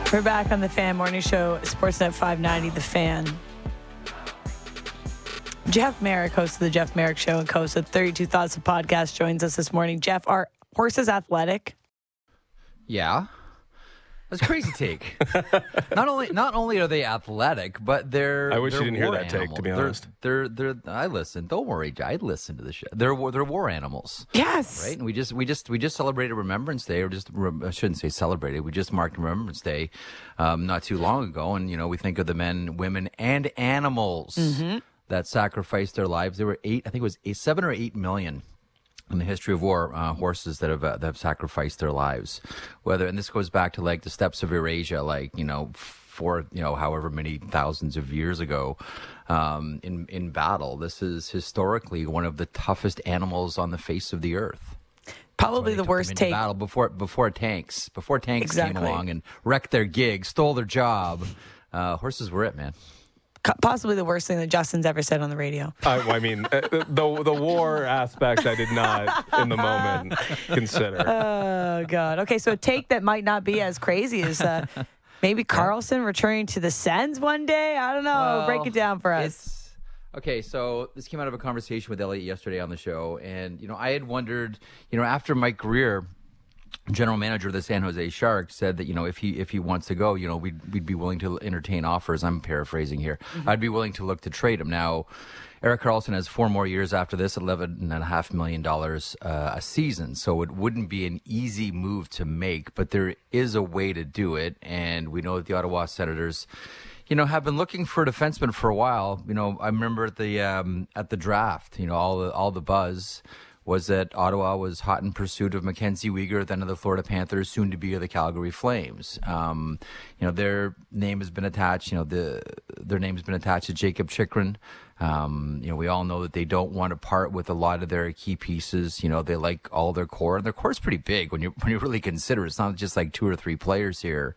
We're back on the Fan Morning Show, Sportsnet 590, The Fan. Jeff Merrick, host of the Jeff Merrick Show and host of 32 Thoughts of Podcast, joins us this morning. Jeff, are horses athletic? Yeah. That's a crazy take. Not only are they athletic, but they're. I wish you didn't hear that animals. take, to be honest. They're. I listen. Don't worry, I listen to the show. They're war animals. Yes. Right, and we just celebrated Remembrance Day, or I shouldn't say celebrated. We just marked Remembrance Day, not too long ago, and we think of the men, women, and animals that sacrificed their lives. There were 7 or 8 million. In the history of war, horses that have sacrificed their lives, and this goes back to like the steppes of Eurasia, for however many thousands of years ago, in battle. This is historically one of the toughest animals on the face of the earth. Probably the worst take. Battle before tanks Exactly. came along and wrecked their gig, stole their job. Horses were it, man. Possibly the worst thing that Justin's ever said on the radio. The war aspect I did not, in the moment, consider. Oh, God. Okay, so a take that might not be as crazy is maybe Carlson returning to the Sens one day? I don't know. Well, break it down for us. Okay, so this came out of a conversation with Elliot yesterday on the show, and I had wondered, after Mike Greer, general manager of the San Jose Sharks, said that if he wants to go, we'd be willing to entertain offers. I'm paraphrasing here. I'd be willing to look to trade him. Now, Erik Karlsson has 4 more years after this, $11.5 million a season. So it wouldn't be an easy move to make, but there is a way to do it. And we know that the Ottawa Senators, have been looking for a defenseman for a while. I remember at the draft, all the buzz was that Ottawa was hot in pursuit of Mackenzie Weegar, then of the Florida Panthers, soon to be of the Calgary Flames. Their name has been attached. Their name's been attached to Jacob Chychrun. We all know that they don't want to part with a lot of their key pieces. They like all their core, and their core is pretty big when you really consider it. It's not just like 2 or 3 players here.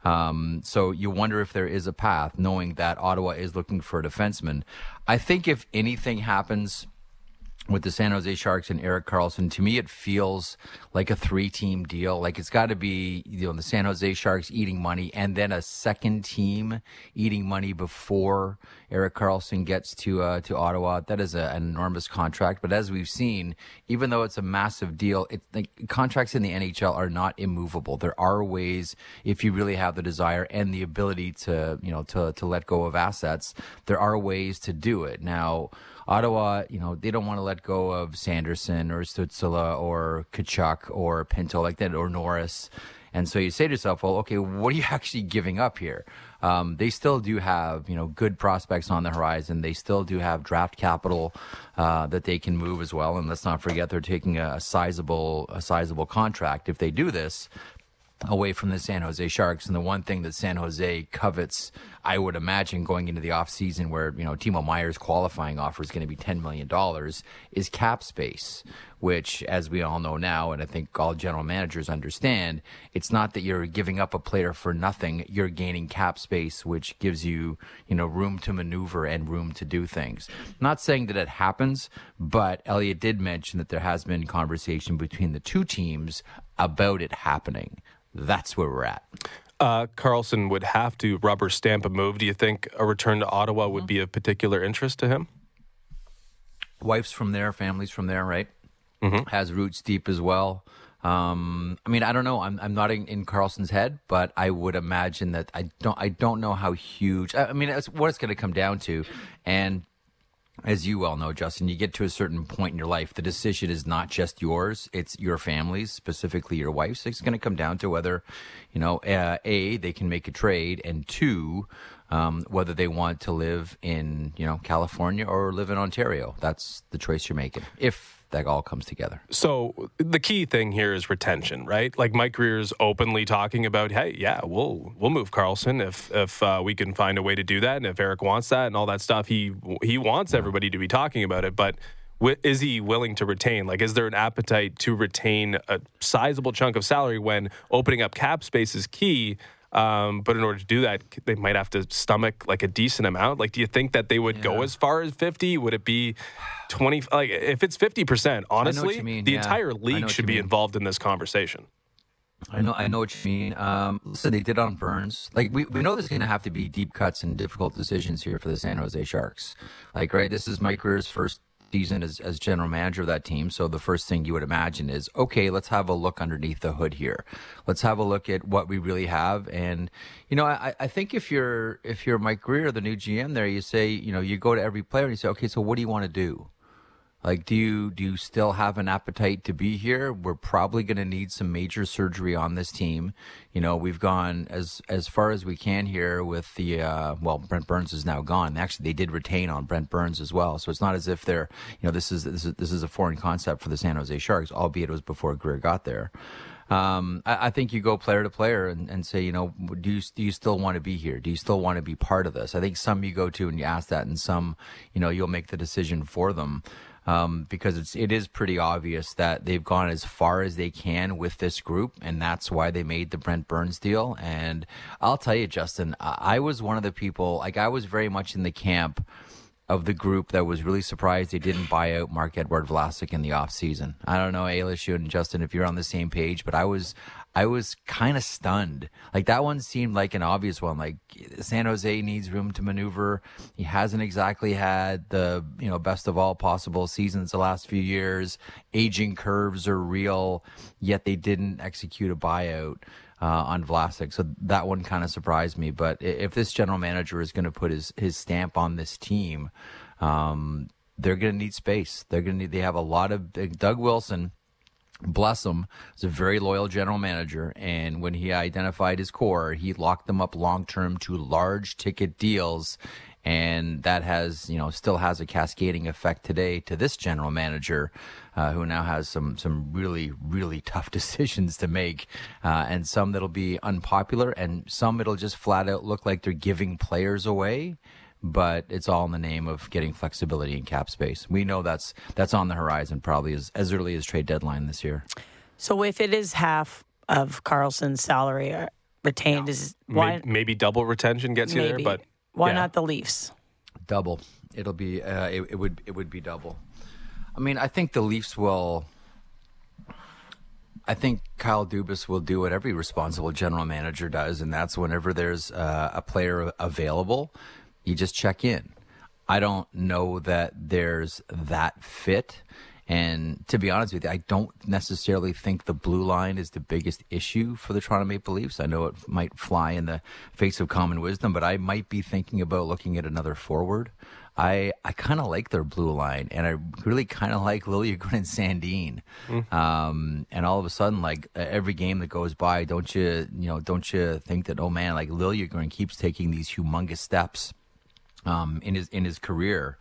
So you wonder if there is a path, knowing that Ottawa is looking for a defenseman. I think if anything happens with the San Jose Sharks and Erik Karlsson, to me it feels like a 3-team deal. Like it's got to be the San Jose Sharks eating money and then a second team eating money before Erik Karlsson gets to Ottawa. That is an enormous contract. But as we've seen, even though it's a massive deal, contracts in the NHL are not immovable. There are ways, if you really have the desire and the ability to let go of assets, there are ways to do it. Now, Ottawa, they don't want to let go of Sanderson or Stützle or Tkachuk or Pinto like that, or Norris. And so you say to yourself, well, okay, what are you actually giving up here? They still do have, good prospects on the horizon. They still do have draft capital that they can move as well. And let's not forget they're taking a sizable contract if they do this away from the San Jose Sharks. And the one thing that San Jose covets, I would imagine, going into the offseason where, Timo Meier's qualifying offer is going to be $10 million, is cap space, which, as we all know now, and I think all general managers understand, it's not that you're giving up a player for nothing. You're gaining cap space, which gives you, room to maneuver and room to do things. Not saying that it happens, but Elliot did mention that there has been conversation between the two teams about it happening. That's where we're at. Karlsson would have to rubber stamp a move. Do you think a return to Ottawa would be of particular interest to him? Wife's from there, family's from there, right? Mm-hmm. Has roots deep as well. I don't know. I'm not in Karlsson's head, but I would imagine that I don't know how huge. That's what it's going to come down to. And as you well know, Justin, you get to a certain point in your life, the decision is not just yours, it's your family's, specifically your wife's. It's going to come down to whether, A, they can make a trade, and 2, whether they want to live in, California or live in Ontario. That's the choice you're making, if that all comes together. So the key thing here is retention, right? Like Mike Greer's openly talking about, hey, yeah, we'll move Karlsson if we can find a way to do that, and if Erik wants that and all that stuff. He wants everybody to be talking about it, but is he willing to retain? Like, is there an appetite to retain a sizable chunk of salary when opening up cap space is key? But in order to do that, they might have to stomach like a decent amount. Like, do you think that they would go as far as 50? Would it be 20? Like, if it's 50%, honestly, the entire league should be involved in this conversation. I know what you mean. Listen, they did on Burns. Like we know there's going to have to be deep cuts and difficult decisions here for the San Jose Sharks. Like, right, this is Mike Greer's first season as general manager of that team. So the first thing you would imagine is, okay, let's have a look underneath the hood here. Let's have a look at what we really have. And, I think if you're Mike Greer, the new GM there, you say, you go to every player and you say, okay, so what do you want to do? Like, do you still have an appetite to be here? We're probably going to need some major surgery on this team. We've gone as far as we can here with the, Brent Burns is now gone. Actually, they did retain on Brent Burns as well. So it's not as if they're, this is a foreign concept for the San Jose Sharks, albeit it was before Greer got there. I think you go player to player and say, do you still want to be here? Do you still want to be part of this? I think some you go to and you ask that, and some, you'll make the decision for them. Because it is pretty obvious that they've gone as far as they can with this group, and that's why they made the Brent Burns deal. And I'll tell you, Justin, I was one of the people, I was very much in the camp of the group that was really surprised they didn't buy out Marc-Edouard Vlasic in the offseason. I don't know, Ailish, you and Justin, if you're on the same page, but I was kind of stunned. Like, that one seemed like an obvious one. Like, San Jose needs room to maneuver. He hasn't exactly had the, best of all possible seasons the last few years. Aging curves are real, yet they didn't execute a buyout on Vlasic. So that one kind of surprised me. But if this general manager is going to put his stamp on this team, they're going to need space. They have a lot of Doug Wilson. Bless him, is a very loyal general manager, and when he identified his core, he locked them up long-term to large ticket deals, and that has, still has a cascading effect today to this general manager, who now has some really, really tough decisions to make, and some that'll be unpopular, and some it'll just flat out look like they're giving players away. But it's all in the name of getting flexibility and cap space. We know that's on the horizon, probably as early as trade deadline this year. So if it is half of Karlsson's salary retained, is why maybe double retention gets you there? But why not the Leafs? Double. It'll be it would be double. I mean, I think the Leafs will. I think Kyle Dubas will do what every responsible general manager does, and that's whenever there's a player available, you just check in. I don't know that there's that fit. And to be honest with you, I don't necessarily think the blue line is the biggest issue for the Toronto Maple Leafs. I know it might fly in the face of common wisdom, but I might be thinking about looking at another forward. I kind of like their blue line, and I really kind of like Liljegren and Sandin. And all of a sudden, like every game that goes by, don't you think that, oh man, like Liljegren keeps taking these humongous steps in his career.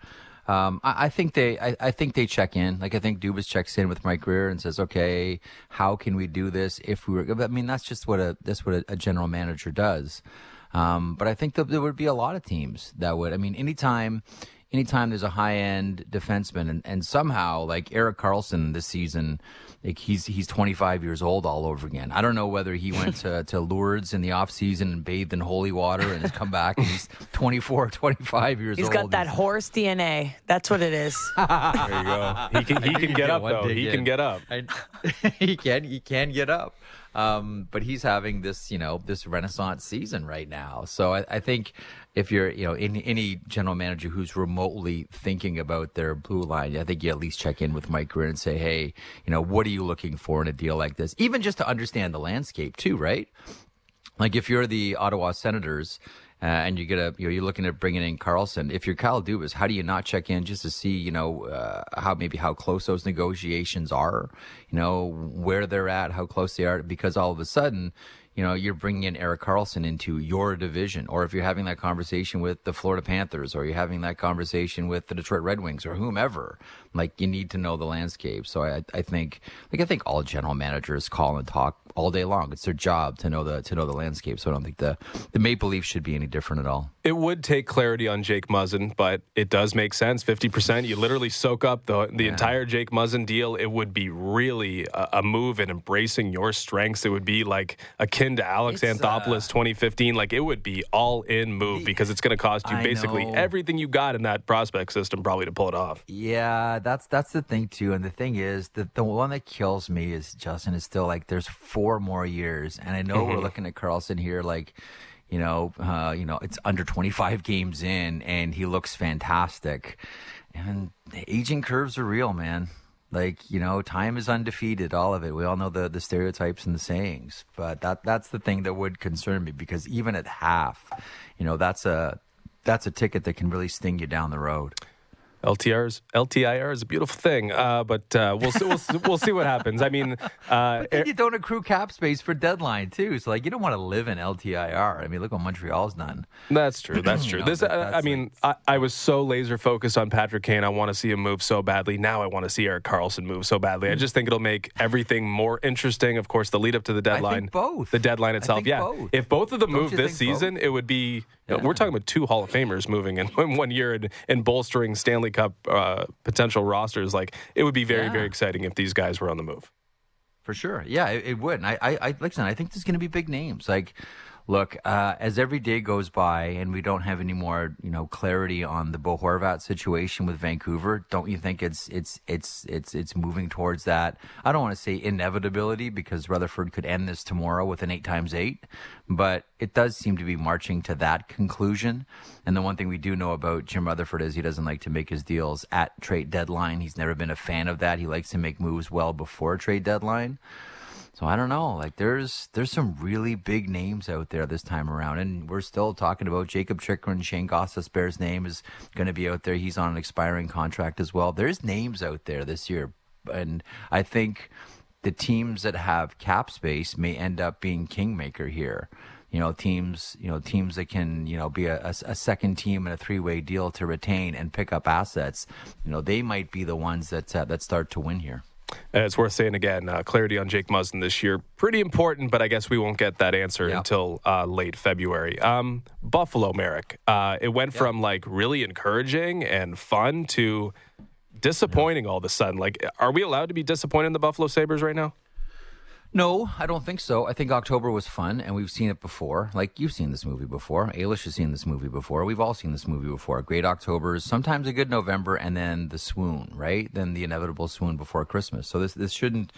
I think they check in. Like, I think Dubas checks in with Mike Greer and says, okay, how can we do this if we were? I mean, that's what a general manager does. But I think that there would be a lot of teams that would. I mean, anytime there's a high end defenseman, and somehow like Erik Karlsson this season, like he's 25 years old all over again. I don't know whether he went to Lourdes in the off season and bathed in holy water and has come back and he's 24, 25 years old. He's got that horse DNA. That's what it is. There you go. He can get up though. He can get up. He can get up. But he's having this, this renaissance season right now. So I think if you're, any general manager who's remotely thinking about their blue line, I think you at least check in with Mike Greer and say, hey, what are you looking for in a deal like this? Even just to understand the landscape too, right? Like if you're the Ottawa Senators, and you're looking at bringing in Karlsson. If you're Kyle Dubas, how do you not check in just to see, how close those negotiations are, where they're at, how close they are? Because all of a sudden, you're bringing in Erik Karlsson into your division, or if you're having that conversation with the Florida Panthers, or you're having that conversation with the Detroit Red Wings, or whomever, like you need to know the landscape. So I think all general managers call and talk all day long. It's their job to know the landscape. So I don't think the Maple Leafs should be any different at all. It would take clarity on Jake Muzzin, but it does make sense. 50%, you literally soak up the entire Jake Muzzin deal. It would be really a move in embracing your strengths. It would be like akin akin to Alex Anthopoulos 2015. Like, it would be all-in move because it's going to cost you basically everything you got in that prospect system probably to pull it off. Yeah, that's the thing, too. And the thing is, that the one that kills me is, Justin, is still like there's 4 more years. And I know we're looking at Karlsson here like, it's under 25 games in, and he looks fantastic. And the aging curves are real, man. Like, time is undefeated, all of it. We all know the stereotypes and the sayings. But that's the thing that would concern me, because even at half, that's a ticket that can really sting you down the road. LTIR is a beautiful thing, but we'll see what happens. I mean, but then you don't accrue cap space for deadline too, so you don't want to live in LTIR. I mean, look what Montreal's done. That's true. I was so laser focused on Patrick Kane. I want to see him move so badly. Now I want to see Erik Karlsson move so badly. I just think it'll make everything more interesting. Of course, the lead up to the deadline. I think both. The deadline itself. Both. If both of them move this season, both? It would be. Yeah. We're talking about 2 Hall of Famers moving in 1 year and bolstering Stanley Cup potential rosters. Like, it would be very, very exciting if these guys were on the move. For sure. Yeah, it would. And I listen, I think there's going to be big names. Like, look, as every day goes by and we don't have any more, clarity on the Bo Horvat situation with Vancouver, don't you think it's moving towards that? I don't want to say inevitability, because Rutherford could end this tomorrow with an 8x8, but it does seem to be marching to that conclusion. And the one thing we do know about Jim Rutherford is he doesn't like to make his deals at trade deadline. He's never been a fan of that. He likes to make moves well before trade deadline. So I don't know. Like, there's some really big names out there this time around, and we're still talking about Jacob Chychrun. Shane Gostisbehere's name is going to be out there. He's on an expiring contract as well. There's names out there this year, and I think the teams that have cap space may end up being kingmaker here. Teams that can, be a second team in a 3-way deal to retain and pick up assets. They might be the ones that start to win here. It's worth saying again, clarity on Jake Muzzin this year, pretty important, but I guess we won't get that answer until late February. Buffalo, Merrick, it went from really encouraging and fun to disappointing all of a sudden. Like, are we allowed to be disappointed in the Buffalo Sabres right now? No, I don't think so. I think October was fun, and we've seen it before. Like, you've seen this movie before. Ailish has seen this movie before. We've all seen this movie before. Great Octobers, sometimes a good November, and then the swoon, right? Then the inevitable swoon before Christmas. So this shouldn't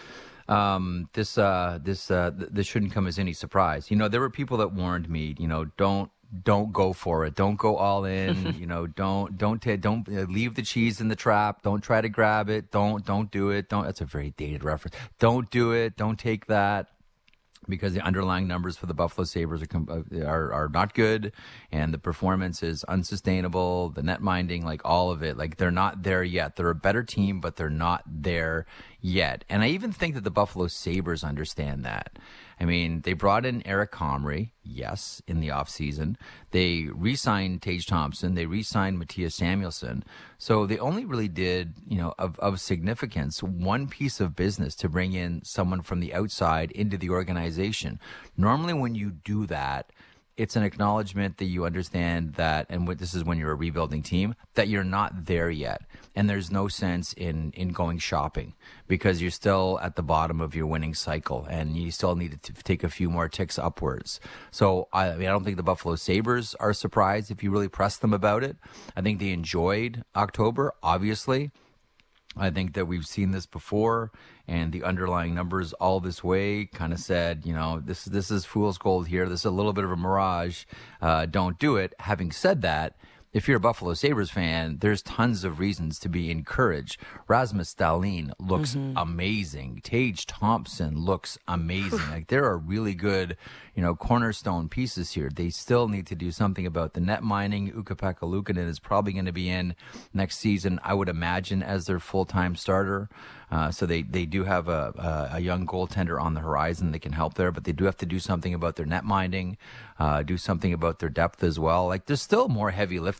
this shouldn't come as any surprise. There were people that warned me, don't go for it. Don't go all in. Don't leave the cheese in the trap. Don't try to grab it. Don't do it. That's a very dated reference. Don't do it. Don't take that, because the underlying numbers for the Buffalo Sabres are not good, and the performance is unsustainable. The net minding, all of it, they're not there yet. They're a better team, but they're not there yet. And I even think that the Buffalo Sabres understand that. I mean, they brought in Eric Comrie, yes, in the offseason. They re-signed Tage Thompson. They re-signed Matthias Samuelsson. So they only really did, of significance, one piece of business to bring in someone from the outside into the organization. Normally when you do that, it's an acknowledgement that you understand that, and this is when you're a rebuilding team, that you're not there yet. And there's no sense in going shopping, because you're still at the bottom of your winning cycle and you still need to take a few more ticks upwards. So, I don't think the Buffalo Sabres are surprised if you really press them about it. I think they enjoyed October, obviously. I think that we've seen this before, and the underlying numbers all this way kind of said, this is fool's gold here. This is a little bit of a mirage. Don't do it. Having said that, if you're a Buffalo Sabres fan, there's tons of reasons to be encouraged. Rasmus Dahlin looks amazing. Tage Thompson looks amazing. There are really good, cornerstone pieces here. They still need to do something about the net mining. Ukko-Pekka Luukkonen is probably going to be in next season, I would imagine, as their full-time starter. So they do have a young goaltender on the horizon that can help there, but they do have to do something about their net mining, do something about their depth as well. There's still more heavy lifting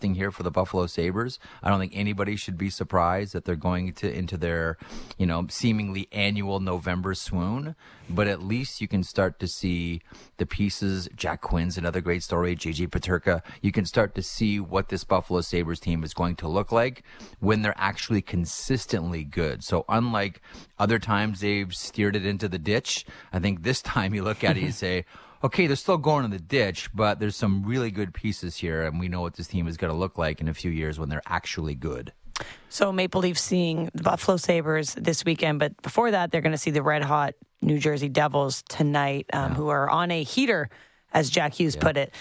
lifting here for the Buffalo Sabres. I don't think anybody should be surprised that they're going into their, seemingly annual November swoon. But at least you can start to see the pieces. Jack Quinn's another great story. JJ Peterka. You can start to see what this Buffalo Sabres team is going to look like when they're actually consistently good. So unlike other times they've steered it into the ditch, I think this time you look at it and say, okay, they're still going in the ditch, but there's some really good pieces here, and we know what this team is going to look like in a few years when they're actually good. So Maple Leafs seeing the Buffalo Sabres this weekend, but before that, they're going to see the red-hot New Jersey Devils tonight, who are on a heater, as Jack Hughes put it.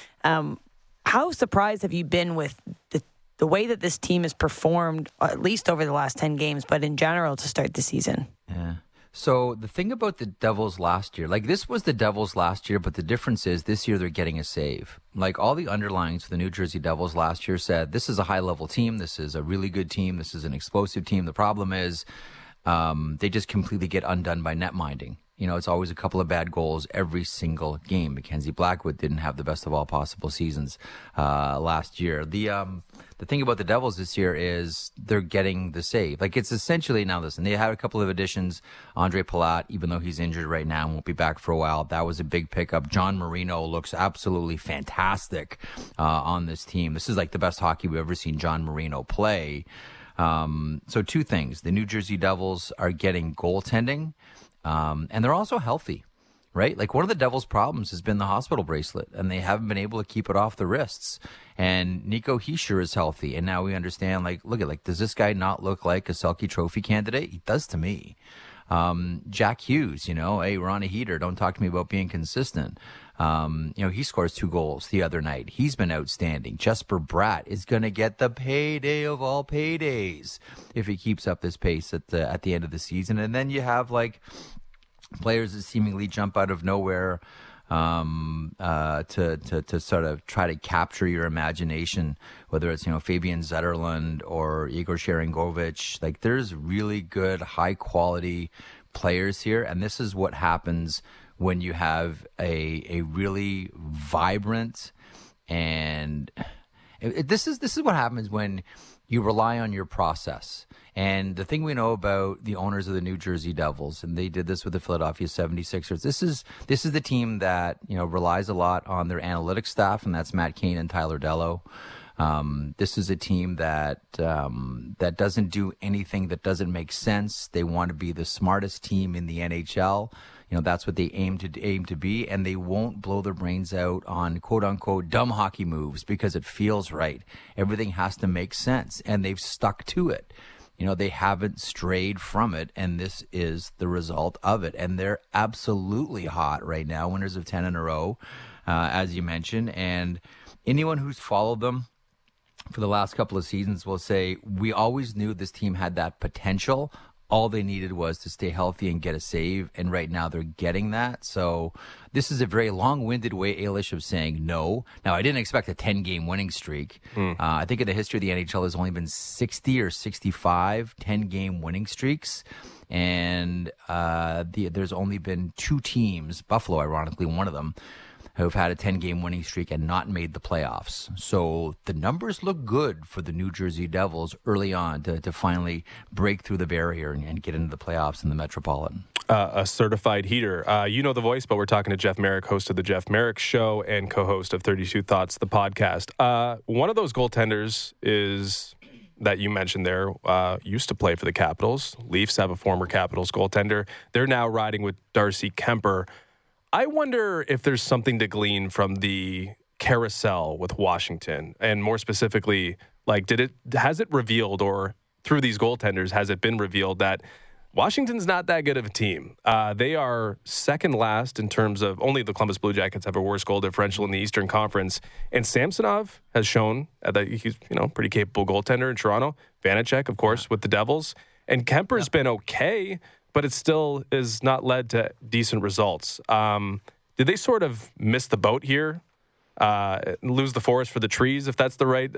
How surprised have you been with the way that this team has performed, at least over the last 10 games, but in general to start the season? Yeah. So the thing about the Devils last year, like this was the Devils last year, but the difference is this year they're getting a save. Like all the underlines for the New Jersey Devils last year said, this is a high-level team. This is a really good team. This is an explosive team. The problem is they just completely get undone by net minding. It's always a couple of bad goals every single game. Mackenzie Blackwood didn't have the best of all possible seasons last year. The thing about the Devils this year is they're getting the save. Like it's essentially, now listen, they had a couple of additions. Andre Palat, even though he's injured right now and won't be back for a while, that was a big pickup. John Marino looks absolutely fantastic on this team. This is like the best hockey we've ever seen John Marino play. So two things. The New Jersey Devils are getting goaltending. And they're also healthy, right? Like one of the Devils' problems has been the hospital bracelet, and they haven't been able to keep it off the wrists. And Nico Hischier is healthy, and now we understand. Does this guy not look like a Selke Trophy candidate? He does to me. Jack Hughes, hey, we're on a heater. Don't talk to me about being consistent. He scores 2 goals the other night. He's been outstanding. Jesper Bratt is going to get the payday of all paydays if he keeps up this pace at the end of the season. And then you have players that seemingly jump out of nowhere to sort of try to capture your imagination, whether it's Fabian Zetterlund or Igor Sharangovich. Like there's really good, high quality players here, and this is what happens when you have a really vibrant and this is what happens when you rely on your process. And the thing we know about the owners of the New Jersey Devils, and they did this with the Philadelphia 76ers, this is the team that relies a lot on their analytics staff, and that's Matt Cain and Tyler Dello. This is a team that doesn't do anything that doesn't make sense. They want to be the smartest team in the NHL. That's what they aim to be, and they won't blow their brains out on quote unquote dumb hockey moves because it feels right. Everything has to make sense, and they've stuck to it. They haven't strayed from it, and this is the result of it. And they're absolutely hot right now, winners of 10 in a row, as you mentioned. And anyone who's followed them for the last couple of seasons will say, we always knew this team had that potential. All they needed was to stay healthy and get a save, and right now they're getting that. So this is a very long-winded way, Ailish, of saying no. Now, I didn't expect a 10-game winning streak. I think in the history of the NHL, there's only been 60 or 65 10-game winning streaks, and there's only been 2 teams, Buffalo, ironically, one of them, who've had a 10-game winning streak and not made the playoffs. So the numbers look good for the New Jersey Devils early on to finally break through the barrier and get into the playoffs in the Metropolitan. A certified heater. You know the voice, but we're talking to Jeff Marek, host of The Jeff Marek Show and co-host of 32 Thoughts, the podcast. One of those goaltenders is that you mentioned there used to play for the Capitals. Leafs have a former Capitals goaltender. They're now riding with Darcy Kemper. I wonder if there's something to glean from the carousel with Washington, and more specifically, has it revealed, or through these goaltenders, has it been revealed that Washington's not that good of a team? They are second last in terms of, only the Columbus Blue Jackets have a worse goal differential in the Eastern Conference, and Samsonov has shown that he's pretty capable goaltender in Toronto. Vanacek, of course, with the Devils, and Kemper's been okay, but it still is not led to decent results. Did they sort of miss the boat here? Lose the forest for the trees, if that's the right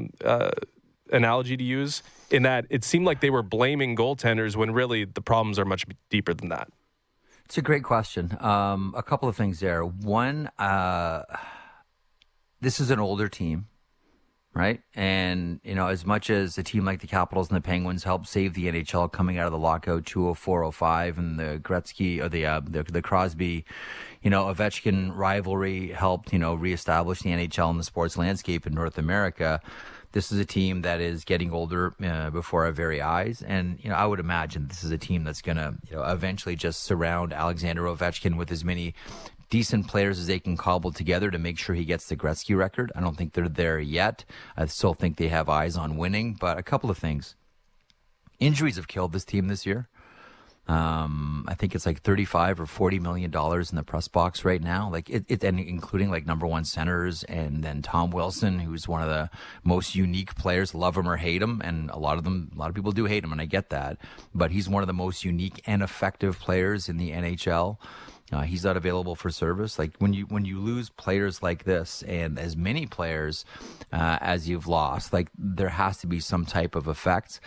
analogy to use, in that it seemed like they were blaming goaltenders when really the problems are much deeper than that? It's a great question. A couple of things there. One, this is an older team. right? And, as much as a team like the Capitals and the Penguins helped save the NHL coming out of the lockout 204-05 and the Gretzky or the Crosby, Ovechkin rivalry helped, reestablish the NHL in the sports landscape in North America. This is a team that is getting older before our very eyes. And, I would imagine this is a team that's going to, eventually just surround Alexander Ovechkin with as many decent players as they can cobble together to make sure he gets the Gretzky record. I don't think they're there yet. I still think they have eyes on winning. But a couple of things. Injuries have killed this team this year. I think it's like $35 or $40 million in the press box right now. Like and including like number one centers, and then Tom Wilson, who's one of the most unique players. Love him or hate him, and a lot of people do hate him, and I get that. But he's one of the most unique and effective players in the NHL. He's not available for service. Like when you lose players like this, and as many players as you've lost, like there has to be some type of effect.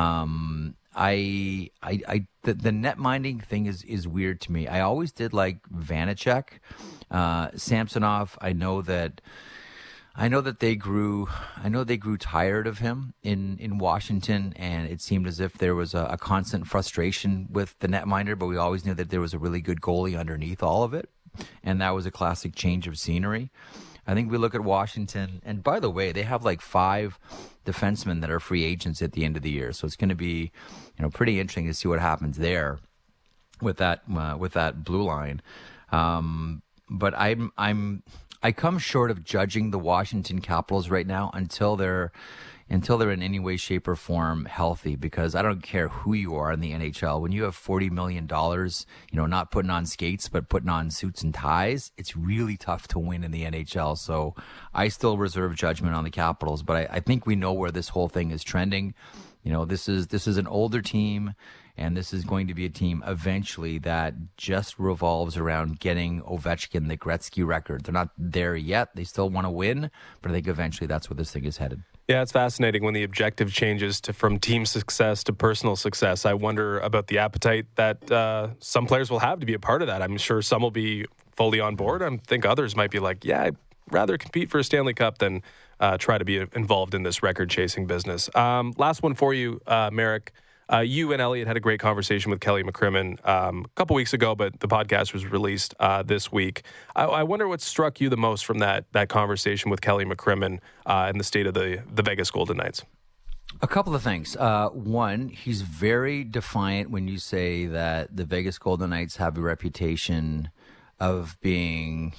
The net minding thing is weird to me. I always did like Vanacek, Samsonov. I know that they grew tired of him in Washington, and it seemed as if there was a constant frustration with the netminder, but we always knew that there was a really good goalie underneath all of it, and that was a classic change of scenery. I think we look at Washington, and by the way, they have like 5 defensemen that are free agents at the end of the year, so it's going to be, pretty interesting to see what happens there with that blue line. But I come short of judging the Washington Capitals right now until they're in any way, shape, or form healthy, because I don't care who you are in the NHL. When you have $40 million, not putting on skates, but putting on suits and ties, it's really tough to win in the NHL. So I still reserve judgment on the Capitals, but I think we know where this whole thing is trending. This is an older team, and this is going to be a team eventually that just revolves around getting Ovechkin the Gretzky record. They're not there yet. They still want to win, but I think eventually that's where this thing is headed. Yeah, it's fascinating when the objective changes from team success to personal success. I wonder about the appetite that some players will have to be a part of that. I'm sure some will be fully on board. I think others might be like, yeah, I'd rather compete for a Stanley Cup than try to be involved in this record-chasing business. Last one for you, Marek. You and Elliot had a great conversation with Kelly McCrimmon a couple weeks ago, but the podcast was released this week. I wonder what struck you the most from that conversation with Kelly McCrimmon in the state of the Vegas Golden Knights. A couple of things. One, he's very defiant when you say that the Vegas Golden Knights have a reputation of being,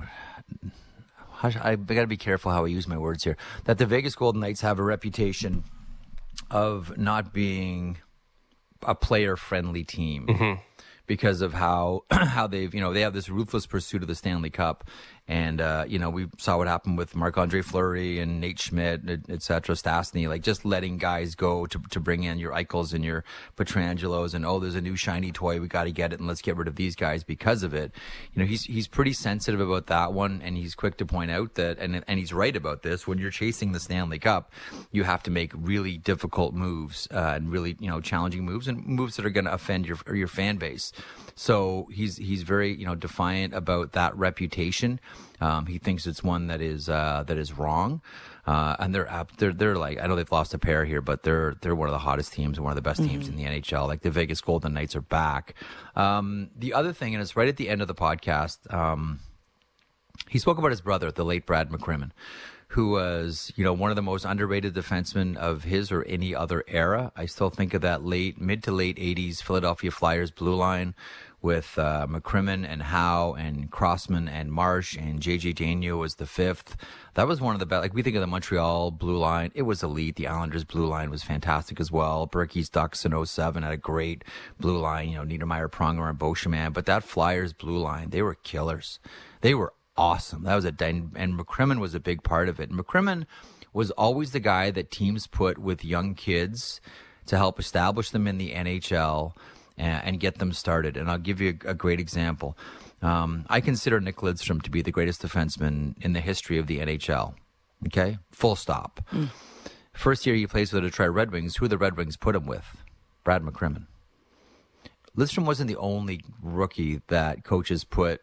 I got to be careful how I use my words here, that the Vegas Golden Knights have a reputation of not being a player-friendly team because of how they've, they have this ruthless pursuit of the Stanley Cup. And, we saw what happened with Marc-Andre Fleury and Nate Schmidt, et cetera, Stastny, like just letting guys go to bring in your Eichels and your Petrangelos and, there's a new shiny toy, we got to get it, and let's get rid of these guys because of it. He's pretty sensitive about that one, and he's quick to point out that, and he's right about this, when you're chasing the Stanley Cup, you have to make really difficult moves and really, challenging moves, and moves that are going to offend your fan base. So he's very, defiant about that reputation. He thinks it's one that is wrong, and they're like, I know they've lost a pair here, but they're one of the hottest teams and one of the best teams in the NHL. Like the Vegas Golden Knights are back. The other thing, and it's right at the end of the podcast, he spoke about his brother, the late Brad McCrimmon, who was, one of the most underrated defensemen of his or any other era. I still think of that mid to late 80s Philadelphia Flyers blue line with McCrimmon and Howe and Crossman and Marsh, and J.J. Daigneault was the 5th. That was one of the best. Like, we think of the Montreal blue line. It was elite. The Islanders blue line was fantastic as well. Berkey's Ducks in 07 had a great blue line, Niedermeyer, Pronger, and Beauchemin. But that Flyers blue line, they were killers. They were awesome. That was and McCrimmon was a big part of it. And McCrimmon was always the guy that teams put with young kids to help establish them in the NHL and get them started. And I'll give you a great example. I consider Nick Lidstrom to be the greatest defenseman in the history of the NHL. Okay? Full stop. First year he plays with the Detroit Red Wings. Who the Red Wings put him with? Brad McCrimmon. Lidstrom wasn't the only rookie that coaches put,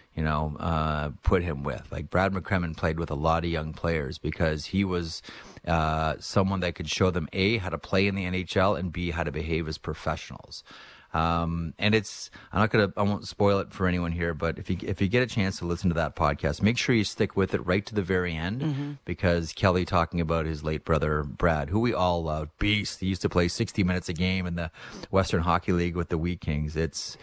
put him with. Like Brad McCrimmon played with a lot of young players because he was someone that could show them A, how to play in the NHL, and B, how to behave as professionals. And I won't spoil it for anyone here, but if you get a chance to listen to that podcast, make sure you stick with it right to the very end, because Kelly talking about his late brother, Brad, who we all loved, beast. He used to play 60 minutes a game in the Western Hockey League with the Wheat Kings.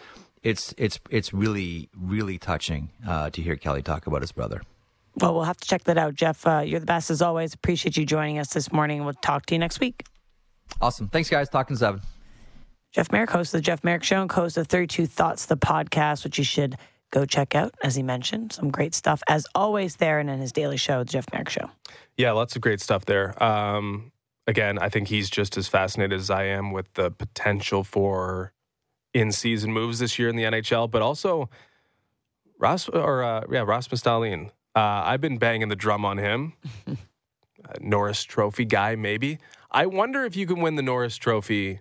It's really, really touching, to hear Kelly talk about his brother. Well, we'll have to check that out. Jeff, you're the best as always. Appreciate you joining us this morning. We'll talk to you next week. Awesome. Thanks, guys. Talking 7. Jeff Marek, host of the Jeff Marek Show and host of 32 Thoughts, the podcast, which you should go check out, as he mentioned. Some great stuff, as always, there, and in his daily show, the Jeff Marek Show. Yeah, lots of great stuff there. Again, I think he's just as fascinated as I am with the potential for in-season moves this year in the NHL, but also Rasmus Dahlin. I've been banging the drum on him. Norris Trophy guy, maybe. I wonder if you can win the Norris Trophy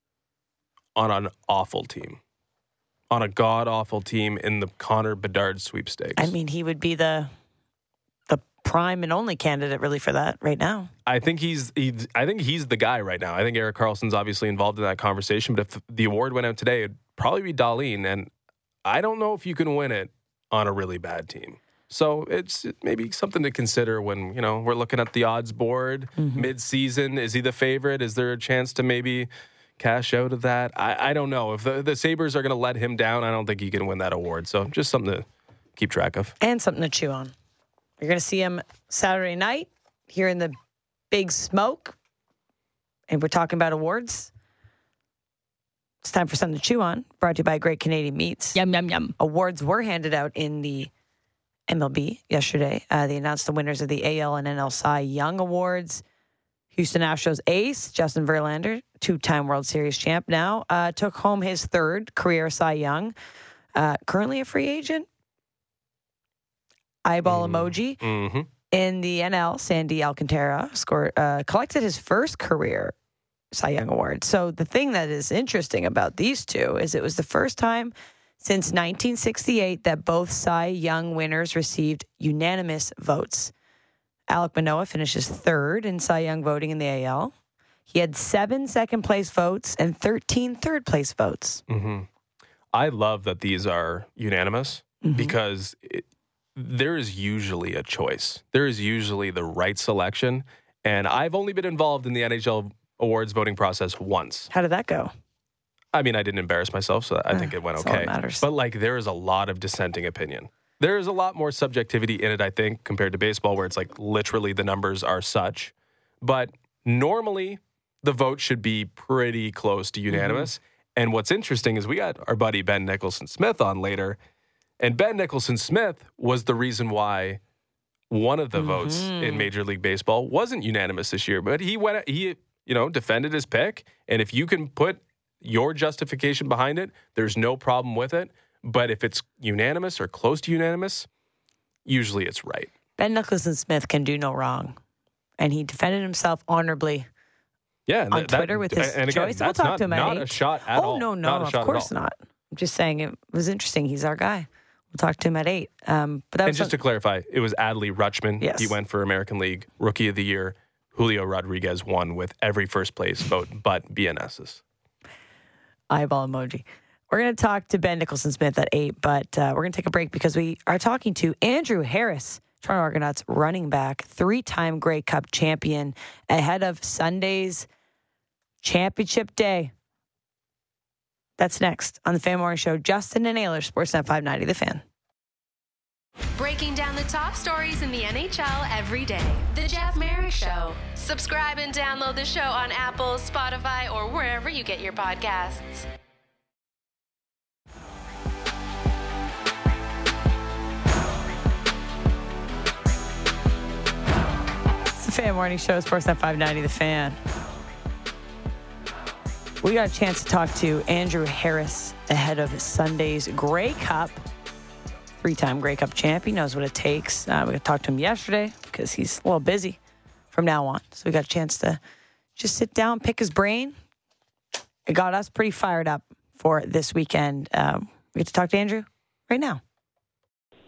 on an awful team, on a god-awful team in the Connor Bedard sweepstakes. I mean, he would be the prime and only candidate, really, for that right now. I think he's the guy right now. I think Erik Karlsson's obviously involved in that conversation, but if the award went out today, it'd probably be Dahlin, and I don't know if you can win it on a really bad team. So it's maybe something to consider when, we're looking at the odds board mid-season. Is he the favorite? Is there a chance to maybe cash out of that? I don't know. If the Sabres are going to let him down, I don't think he can win that award. So just something to keep track of. And something to chew on. You're going to see him Saturday night here in the Big Smoke. And we're talking about awards. It's time for something to chew on. Brought to you by Great Canadian Meats. Yum, yum, yum. Awards were handed out in the MLB yesterday. They announced the winners of the AL and NL Cy Young Awards. Houston Astros ace, Justin Verlander, 2-time World Series champ now, took home his 3rd career Cy Young. Currently a free agent. Eyeball emoji. Mm-hmm. In the NL, Sandy Alcantara collected his 1st career Cy Young Award. So the thing that is interesting about these two is it was the first time since 1968 that both Cy Young winners received unanimous votes. Alek Manoah finishes 3rd in Cy Young voting in the AL. He had 7 second-place votes and 13 third-place votes. Mm-hmm. I love that these are unanimous because there is usually a choice. There is usually the right selection. And I've only been involved in the NHL awards voting process once. How did that go? I mean, I didn't embarrass myself, so I think it went that's all okay. that matters. But there is a lot of dissenting opinion. There is a lot more subjectivity in it, I think, compared to baseball, where it's literally the numbers are such. But normally, the vote should be pretty close to unanimous. And what's interesting is we got our buddy Ben Nicholson-Smith on later, and Ben Nicholson-Smith was the reason why one of the votes in Major League Baseball wasn't unanimous this year. But he defended his pick, and if you can put your justification behind it, there's no problem with it. But if it's unanimous or close to unanimous, usually it's right. Ben Nicholson-Smith can do no wrong. And he defended himself honorably on Twitter with his choice. We'll talk to him at 8. Not a shot at all. Oh, no, of course not. I'm just saying it was interesting. He's our guy. We'll talk to him at 8. But that was just to clarify, it was Adley Rutschman. Yes. He went for American League Rookie of the Year. Julio Rodriguez won with every first place vote but BNS's. Eyeball emoji. We're going to talk to Ben Nicholson-Smith at 8, but we're going to take a break because we are talking to Andrew Harris, Toronto Argonauts running back, 3-time Grey Cup champion, ahead of Sunday's championship day. That's next on the Fan Morning Show. Justin and Naylor, Sportsnet 590, The Fan. Breaking down the top stories in the NHL every day. The Jeff Marek Show. Subscribe and download the show on Apple, Spotify, or wherever you get your podcasts. It's the Fan Morning Show, Sportsnet 590, The Fan. We got a chance to talk to Andrew Harris ahead of Sunday's Grey Cup. 3-time Grey Cup champion, knows what it takes. We got to talk to him yesterday because he's a little busy from now on. So we got a chance to just sit down, pick his brain. It got us pretty fired up for this weekend. We get to talk to Andrew right now.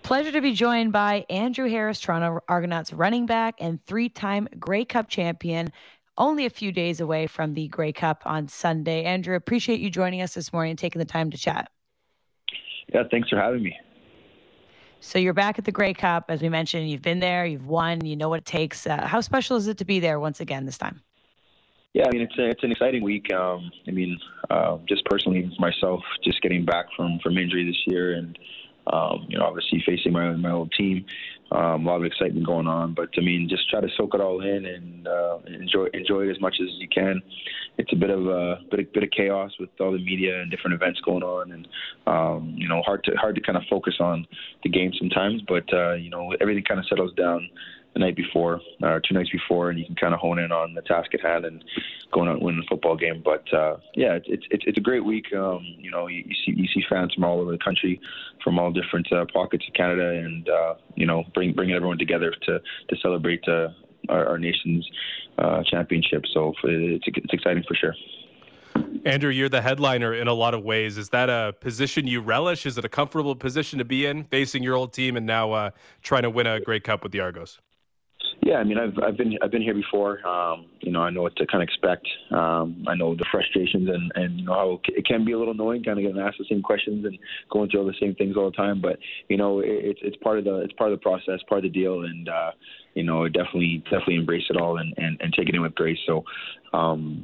Pleasure to be joined by Andrew Harris, Toronto Argonauts running back and 3-time Grey Cup champion. Only a few days away from the Grey Cup on Sunday. Andrew, appreciate you joining us this morning and taking the time to chat. Yeah, thanks for having me. So you're back at the Grey Cup. As we mentioned, you've been there, you've won, you know what it takes. How special is it to be there once again this time? Yeah, I mean, it's an exciting week. Just personally myself, just getting back from injury this year and, obviously facing my old team. A lot of excitement going on, but just try to soak it all in and enjoy it as much as you can. It's a bit of chaos with all the media and different events going on, and hard to kind of focus on the game sometimes. But everything kind of settles down the night before, or 2 nights before, and you can kind of hone in on the task at hand and going out and winning the football game. But it's a great week. You see fans from all over the country, from all different pockets of Canada, and bringing everyone together to celebrate our nation's championship. So it's exciting for sure. Andrew, you're the headliner in a lot of ways. Is that a position you relish? Is it a comfortable position to be in, facing your old team and now trying to win a Grey Cup with the Argos? Yeah, I mean, I've been here before. I know what to kind of expect. I know the frustrations and how it can be a little annoying, kind of getting asked the same questions and going through all the same things all the time. But it's part of the process, part of the deal, and definitely embrace it all and take it in with grace. So, I'm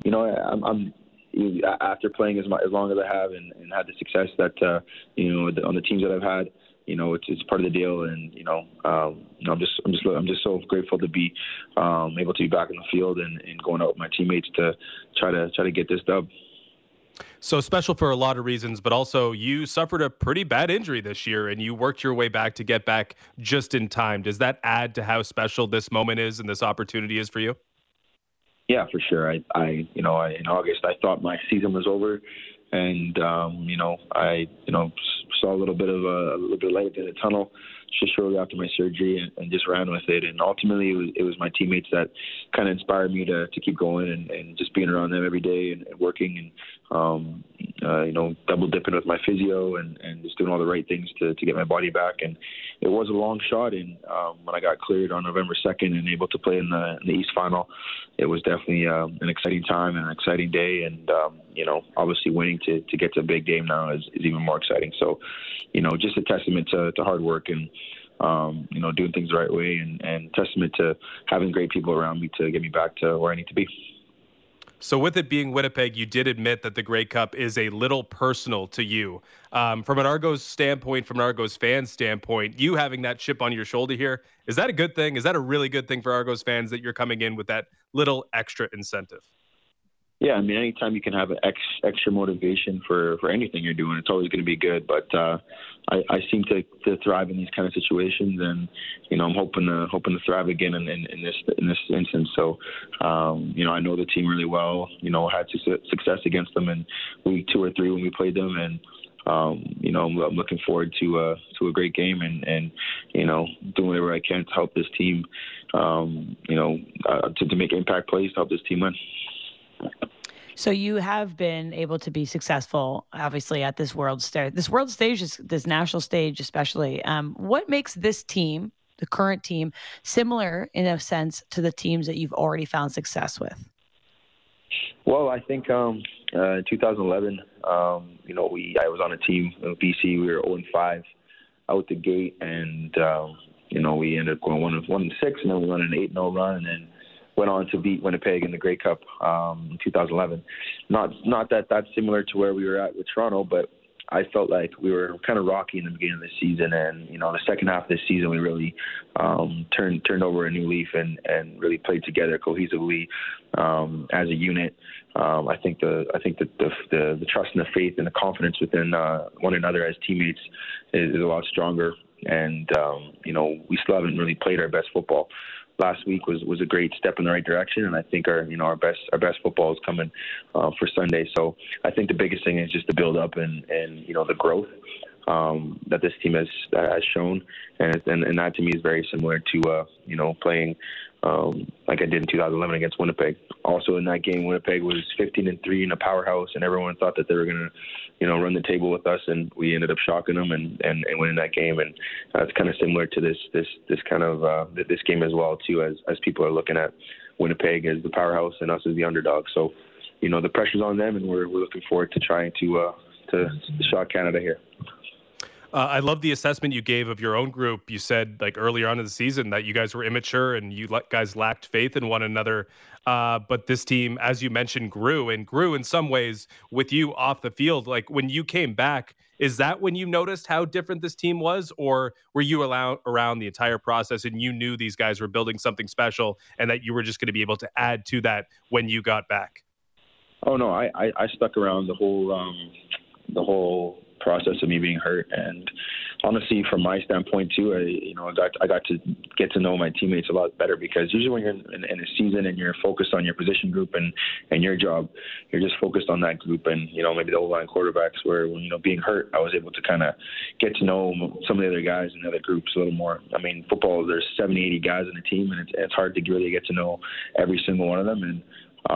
after playing as long as I have and had the success that on the teams that I've had. It's part of the deal, and I'm just so grateful to be able to be back in the field and going out with my teammates to try to get this dub. So special for a lot of reasons, but also you suffered a pretty bad injury this year, and you worked your way back to get back just in time. Does that add to how special this moment is and this opportunity is for you? Yeah, for sure. I in August I thought my season was over. And I saw a little bit of light in the tunnel just shortly after my surgery, and just ran with it. And ultimately, it was my teammates that kind of inspired me to keep going and just being around them every day and working and double dipping with my physio and just doing all the right things to get my body back. And it was a long shot. And when I got cleared on November 2nd and able to play in the East Final, it was definitely an exciting time and an exciting day. And obviously winning to get to a big game now is even more exciting. So, just a testament to hard work and, doing things the right way and testament to having great people around me to get me back to where I need to be. So with it being Winnipeg, you did admit that the Grey Cup is a little personal to you. From an Argos standpoint, from an Argos fan standpoint, you having that chip on your shoulder here, is that a good thing? Is that a really good thing for Argos fans that you're coming in with that little extra incentive? Yeah, I mean, anytime you can have an extra motivation for anything you're doing, it's always going to be good. But I seem to thrive in these kind of situations, and I'm hoping to thrive again in this instance. So I know the team really well. I had success against them in week 2 or 3 when we played them, and I'm looking forward to a great game and doing whatever I can to help this team. To make impact plays to help this team win. So you have been able to be successful, obviously, at this world stage. This national stage especially. What makes this team, the current team, similar in a sense to the teams that you've already found success with? Well, I think in 2011, I was on a team in BC. We were 0-5 out the gate, and we ended up going 1-6, and then we went an 8-0 run, and then went on to beat Winnipeg in the Grey Cup in 2011. Not that that's similar to where we were at with Toronto, but I felt like we were kind of rocky in the beginning of the season, and the second half of the season we really turned over a new leaf and really played together cohesively as a unit. I think the trust and the faith and the confidence within one another as teammates is a lot stronger, and we still haven't really played our best football. Last week was a great step in the right direction, and I think our best football is coming for Sunday. So I think the biggest thing is just the build up and the growth that this team has shown, and that to me is very similar to playing like I did in 2011 against Winnipeg. Also in that game, Winnipeg was 15-3 in a powerhouse, and everyone thought that they were going to, run the table with us, and we ended up shocking them and winning that game. And it's kind of similar to this kind of this game as well too, as people are looking at Winnipeg as the powerhouse and us as the underdog. So, the pressure's on them, and we're looking forward to trying to shock Canada here. I love the assessment you gave of your own group. You said earlier on in the season that you guys were immature and you guys lacked faith in one another. But this team, as you mentioned, grew in some ways with you off the field. When you came back, is that when you noticed how different this team was? Or were you around the entire process and you knew these guys were building something special and that you were just going to be able to add to that when you got back? Oh, no, I stuck around the whole process of me being hurt, and honestly, from my standpoint too, I got to get to know my teammates a lot better, because usually when you're in a season and you're focused on your position group and your job, you're just focused on that group, and maybe the O-line quarterbacks, where being hurt, I was able to kind of get to know some of the other guys in the other groups a little more. I mean, football, there's 70, 80 guys in the team, and it's hard to really get to know every single one of them, and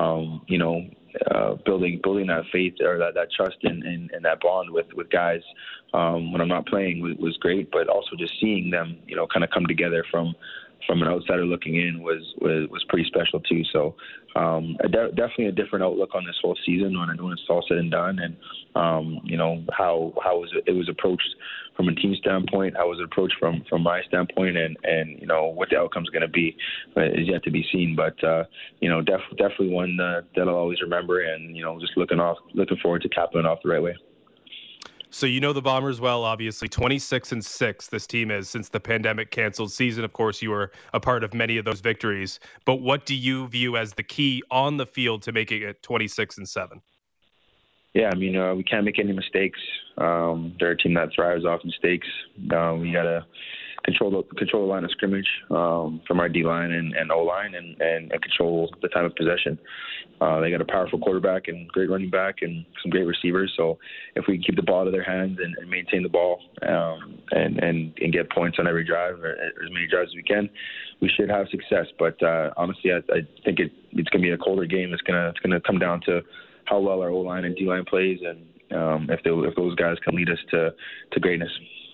building that faith or that trust and that bond with guys when I'm not playing was great, but also just seeing them, kind of come together from an outsider looking in was pretty special too. So definitely a different outlook on this whole season when it's all said and done, and how it was approached from a team standpoint, how was it approached from my standpoint, and what the outcome's going to be is yet to be seen. But definitely one that I'll always remember, and just looking forward to capping it off the right way. So the Bombers well, obviously 26-6 this team is since the pandemic canceled season. Of course, you were a part of many of those victories. But what do you view as the key on the field to making it 26-7? Yeah, I mean, we can't make any mistakes. They're a team that thrives off mistakes. We got to control the line of scrimmage from our D-line and O-line and control the time of possession. They got a powerful quarterback and great running back and some great receivers. So if we keep the ball out of their hands and maintain the ball and get points on every drive, or as many drives as we can, we should have success. But honestly, I think it's going to be a colder game. It's going to come down to how well our O-line and D-line plays, and if those guys can lead us to greatness.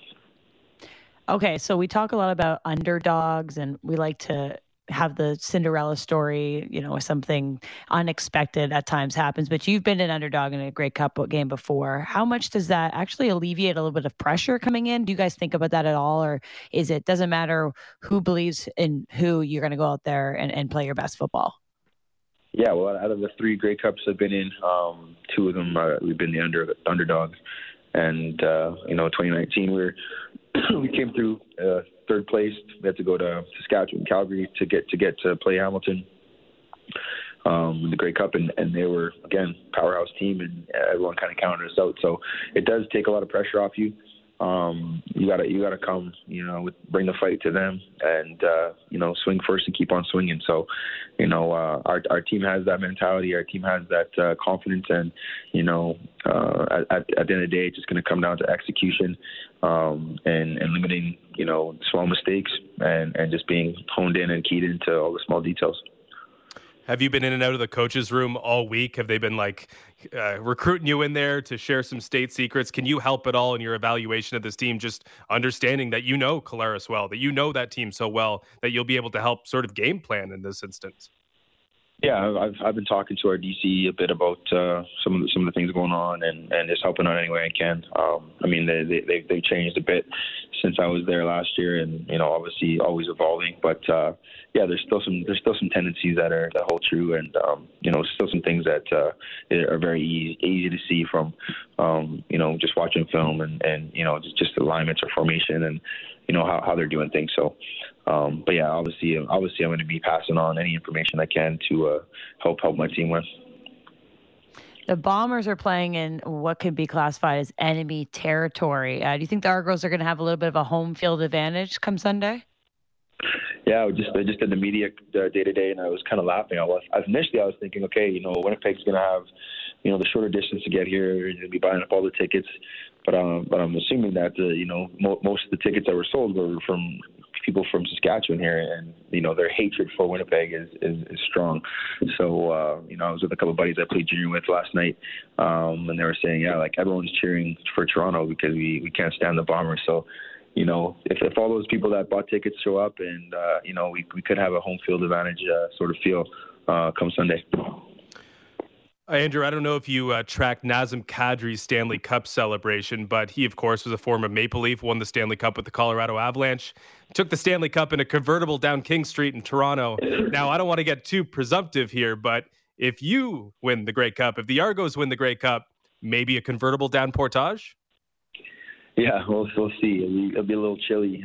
Okay, so we talk a lot about underdogs, and we like to have the Cinderella story, something unexpected at times happens, but you've been an underdog in a Grey Cup game before. How much does that actually alleviate a little bit of pressure coming in? Do you guys think about that at all? Or doesn't matter who believes in who, you're going to go out there and play your best football? Yeah, well, out of the 3 Grey Cups I've been in, 2 of them we've been the underdog. And, 2019, we came through third place. We had to go to Saskatchewan, Calgary to get to play Hamilton in the Grey Cup, and they were, again, powerhouse team, and everyone kind of counted us out. So it does take a lot of pressure off you. You gotta come, bring the fight to them, and swing first and keep on swinging. So, our team has that mentality. Our team has that confidence, and at the end of the day, it's just going to come down to execution and limiting small mistakes and just being honed in and keyed into all the small details. Have you been in and out of the coach's room all week? Have they been recruiting you in there to share some state secrets? Can you help at all in your evaluation of this team, just understanding that Collaros well, that that team so well, that you'll be able to help sort of game plan in this instance? Yeah, I've been talking to our DC a bit about some of the things going on and just helping out any way I can. I mean, they've changed a bit since I was there last year, and obviously always evolving. But yeah, there's still some tendencies that hold true, and still some things that are very easy to see from just watching film and just alignments or formation and how they're doing things. So. But yeah, obviously, I'm going to be passing on any information I can to help my team win. The Bombers are playing in what could be classified as enemy territory. Do you think the Argos are going to have a little bit of a home field advantage come Sunday? Yeah, I just did the media day to day, and I was kind of laughing. Initially I was thinking, okay, Winnipeg's going to have the shorter distance to get here, and they'll be buying up all the tickets. But I'm assuming that most of the tickets that were sold were from people from Saskatchewan here, and their hatred for Winnipeg is strong. So I was with a couple of buddies I played junior with last night, and they were saying, everyone's cheering for Toronto because we can't stand the Bombers. So if all those people that bought tickets show up, and we could have a home field advantage sort of feel come Sunday. Andrew, I don't know if you tracked Nazem Kadri's Stanley Cup celebration, but he, of course, was a former Maple Leaf, won the Stanley Cup with the Colorado Avalanche, took the Stanley Cup in a convertible down King Street in Toronto. Now, I don't want to get too presumptive here, but if you win the Grey Cup, if the Argos win the Grey Cup, maybe a convertible down Portage? Yeah, we'll see. It'll be a little chilly.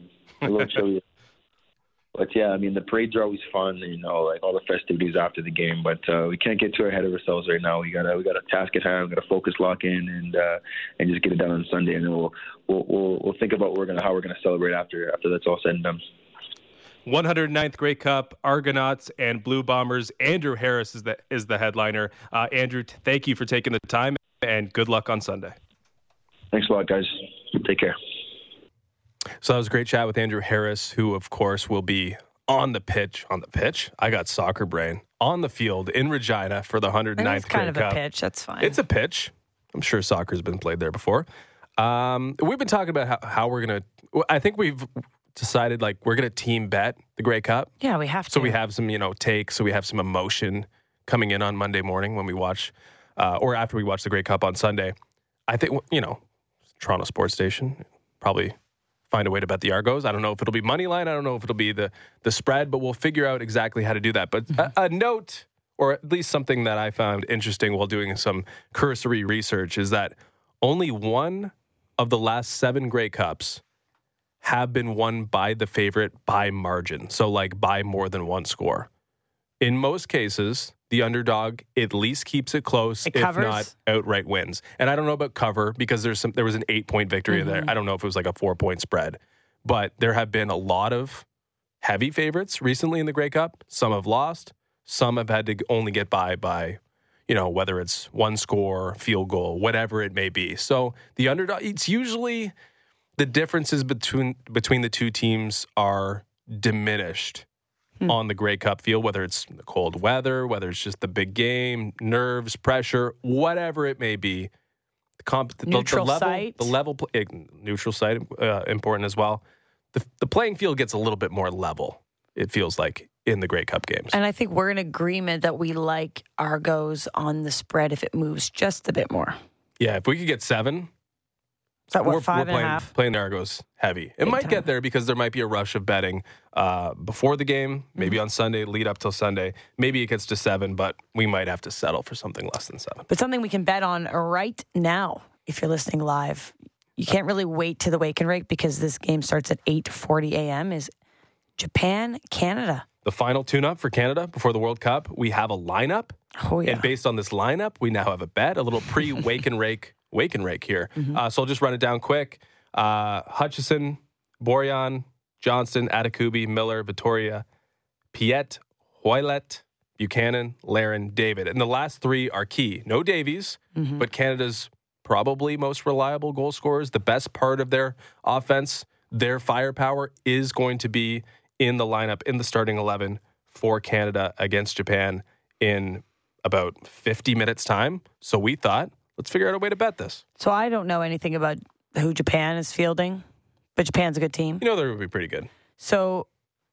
But yeah, I mean, the parades are always fun, all the festivities after the game. But we can't get too ahead of ourselves right now. We got a task at hand. We got to focus, lock in, and just get it done on Sunday. And then we'll think about how we're gonna celebrate after that's all said and done. 109th Grey Cup, Argonauts and Blue Bombers. Andrew Harris is the headliner. Andrew, thank you for taking the time, and good luck on Sunday. Thanks a lot, guys. Take care. So that was a great chat with Andrew Harris, who, of course, will be on the pitch. On the pitch? I got soccer brain. On the field in Regina for the 109th Grey Cup. It's kind of a pitch. That's fine. It's a pitch. I'm sure soccer's been played there before. We've been talking about how we're going to... I think we've decided, we're going to team bet the Grey Cup. Yeah, we have to. So we have some, takes. So we have some emotion coming in on Monday morning when we watch... or after we watch the Grey Cup on Sunday. I think, Toronto Sports Station, probably... find a way to bet the Argos. I don't know if it'll be money line. I don't know if it'll be the spread, but we'll figure out exactly how to do that. But a note, or at least something that I found interesting while doing some cursory research, is that only one of the last 7 Grey Cups have been won by the favorite by margin. So by more than one score. In most cases, the underdog at least keeps it close, if not outright wins. And I don't know about cover because there was an 8-point victory there. I don't know if it was a 4-point spread. But there have been a lot of heavy favorites recently in the Grey Cup. Some have lost. Some have had to only get by, whether it's one score, field goal, whatever it may be. So the underdog, it's usually the differences between the two teams are diminished on the Grey Cup field, whether it's the cold weather, whether it's just the big game, nerves, pressure, whatever it may be. Neutral site, important as well. The playing field gets a little bit more level, it feels like, in the Grey Cup games. And I think we're in agreement that we like Argos on the spread if it moves just a bit more. Yeah, if we could get 7... Is that what, 5.5? Playing the Argos heavy. It might get there because there might be a rush of betting before the game, maybe on Sunday, lead up till Sunday. Maybe it gets to 7, but we might have to settle for something less than 7. But something we can bet on right now, if you're listening live, you can't really wait to the wake and rake because this game starts at 8:40 a.m., is Japan, Canada. The final tune-up for Canada before the World Cup. We have a lineup. Oh, yeah. And based on this lineup, we now have a bet, a little pre-wake and rake here. So I'll just run it down quick. Hutchison, Borjan, Johnston, Atakubi, Miller, Vittoria, Piet, Hoylett, Buchanan, Larin, David. And the last 3 are key. No Davies, but Canada's probably most reliable goal scorers. The best part of their offense, their firepower, is going to be in the lineup, in the starting 11 for Canada against Japan in about 50 minutes' time. So we thought, let's figure out a way to bet this. So I don't know anything about who Japan is fielding, but Japan's a good team. They would be pretty good. So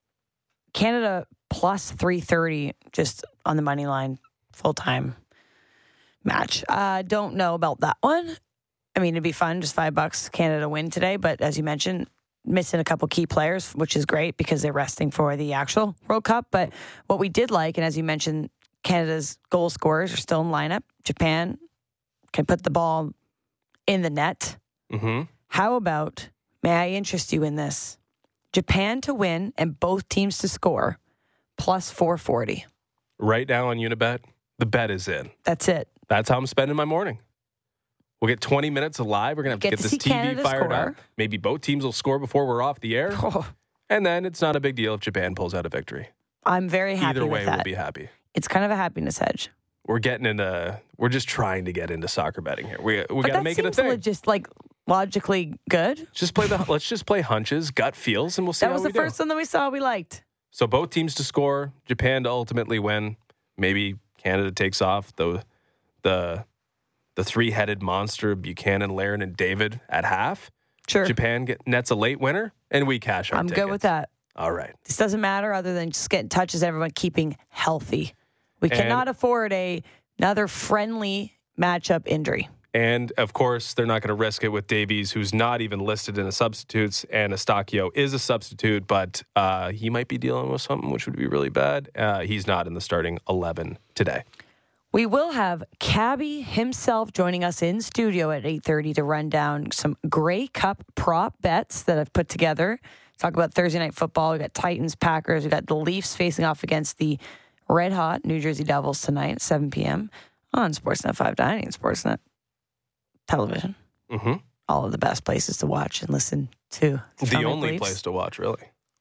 Canada plus 330 just on the money line, full-time match. Don't know about that one. I mean, it'd be fun, just $5 Canada win today. But as you mentioned, missing a couple key players, which is great because they're resting for the actual World Cup. But what we did like, and as you mentioned, Canada's goal scorers are still in lineup. Japan can put the ball in the net. How about, may I interest you in this? Japan to win and both teams to score, plus 440. Right now on Unibet, the bet is in. That's it. That's how I'm spending my morning. We'll get 20 minutes of live. We're going to have to get this TV Canada fired score. up. Maybe both teams will score before we're off the air. Oh. And then it's not a big deal if Japan pulls out a victory. I'm very happy Either with way, that. we'll be happy. It's kind of a happiness hedge. We're just trying to get into soccer betting here. We got to make it a thing. Just like logically good. Let's just play hunches, gut feels, and we'll see That how was we the do. first one that we saw we liked. So both teams to score, Japan to ultimately win. Maybe Canada takes off the three-headed monster, Buchanan, Larin, and David at half. Sure. Japan nets a late winner, and we cash our I'm tickets. good with that. All right. This doesn't matter other than just getting touches, everyone keeping healthy. We cannot afford another friendly matchup injury. And, of course, they're not going to risk it with Davies, who's not even listed in the substitutes, and Eustáquio is a substitute, but he might be dealing with something which would be really bad. He's not in the starting 11 today. We will have Cabby himself joining us in studio at 8:30 to run down some Grey Cup prop bets that I've put together. Talk about Thursday Night Football. We got Titans, Packers. We got the Leafs facing off against the red-hot New Jersey Devils tonight at 7 p.m. on Sportsnet 590 and Sportsnet Television. Mm-hmm. All of the best places to watch and listen to. The only place to watch, really.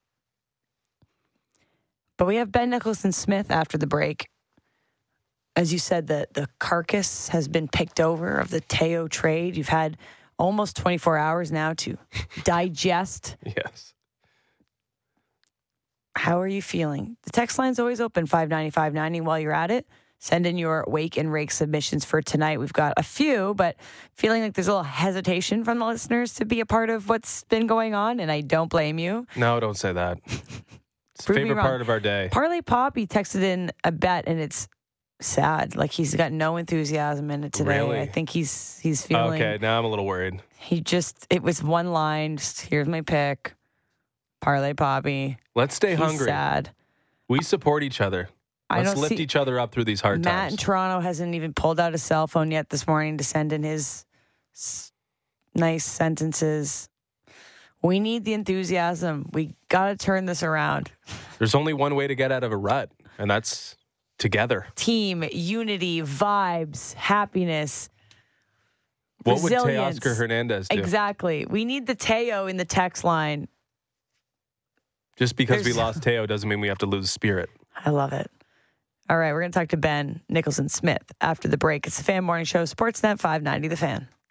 But we have Ben Nicholson-Smith after the break. As you said, the carcass has been picked over of the Teo trade. You've had almost 24 hours now to digest. Yes. How are you feeling? The text line's always open, 590-590. While you're at it, send in your Wake and Rake submissions for tonight. We've got a few, but feeling like there's a little hesitation from the listeners to be a part of what's been going on, and I don't blame you. No, don't say that. It's the favorite part of our day. Parlay Poppy texted in a bet, and it's sad. Like, he's got no enthusiasm in it today. Really? I think he's feeling... Okay, now I'm a little worried. It was one line, just here's my pick. Parlay Poppy. Let's stay hungry. Sad. We support each other. Let's lift each other up through these hard times. Matt in Toronto hasn't even pulled out his cell phone yet this morning to send in his nice sentences. We need the enthusiasm. We got to turn this around. There's only one way to get out of a rut, and that's together. Team, unity, vibes, happiness. What would resilience. Teoscar Hernandez do? Exactly. We need the Teo in the text line. Just because we lost Teo doesn't mean we have to lose spirit. I love it. All right, we're going to talk to Ben Nicholson-Smith after the break. It's the Fan Morning Show, Sportsnet 590, The Fan.